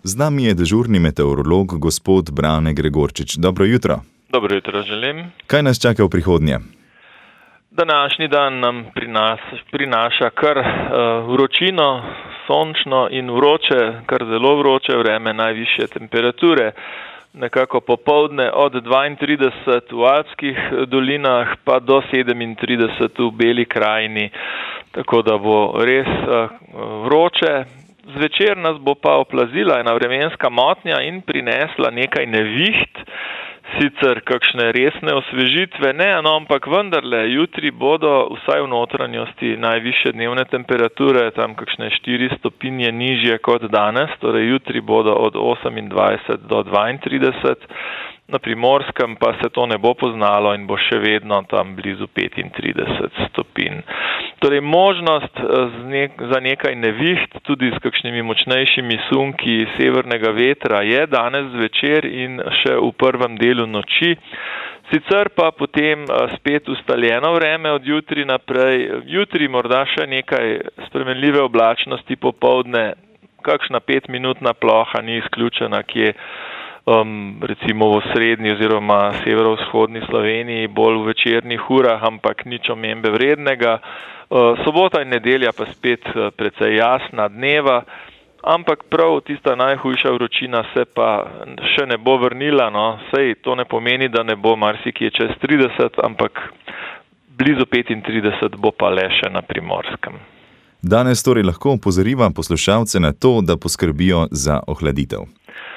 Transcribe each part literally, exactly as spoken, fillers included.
Z nami je dežurni meteorolog gospod Brane Gregorčič. Dobro jutro. Dobro jutro želim. Kaj nas čaka v prihodnje? Današnji dan nam prinas, prinaša kar uh, vročino, sončno in vroče, kar zelo vroče vreme, najvišje temperature. Nekako popoldne od dvaintrideset v Alpskih dolinah pa do sedemintrideset v Beli krajini, tako da bo res uh, vroče. Zvečer nas bo pa oplazila ena vremenska motnja in prinesla nekaj neviht, sicer kakšne resne osvežitve ne, no, ampak vendarle, jutri bodo vsaj v notranjosti najvišje dnevne temperature, tam kakšne štiri stopinje nižje kot danes, torej jutri bodo od osemindvajset do dvaintrideset, na Primorskem pa se to ne bo poznalo in bo še vedno tam blizu petintrideset stopinj. Torej možnost za nekaj neviht, tudi s kakšnimi močnejšimi sunki severnega vetra je danes zvečer in še v prvem delu noči. Sicer pa potem spet ustaljeno vreme od jutri naprej. Jutri morda še nekaj spremenljive oblačnosti popoldne, kakšna petminutna ploha ni izključena, kje Um, recimo v srednji oziroma severovzhodni Sloveniji, bolj v večernih urah, ampak nič omembe vrednega. Uh, sobota in nedelja pa spet uh, precej jasna dneva, ampak prav tista najhujša vročina se pa še ne bo vrnila, no, sej to ne pomeni, da ne bo marsikje čez trideset, ampak blizu petintrideset bo pa le še na Primorskem. Danes torej lahko opozoriva poslušalce na to, da poskrbijo za ohladitev.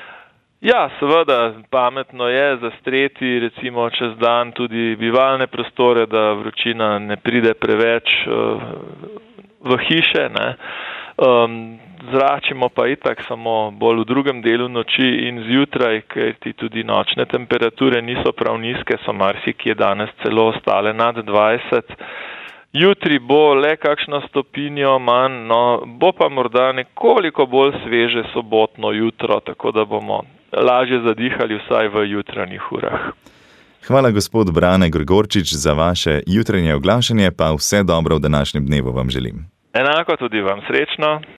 Ja, seveda, pametno je zastreti recimo čez dan tudi bivalne prostore, da vročina ne pride preveč uh, v hiše, ne. Um, zračimo pa itak samo bolj v drugem delu noči in zjutraj, ker ti tudi nočne temperature niso prav nizke, so marsikje danes celo ostale nad dvajset. Jutri bo le kakšno stopinjo manj, no, bo pa morda nekoliko bolj sveže sobotno jutro, tako da bomo lažje zadihali vsaj v jutranjih urah. Hvala, gospod Brane Gregorčič, za vaše jutranje oglašanje, pa vse dobro v današnjem dnevu vam želim. Enako tudi vam, srečno.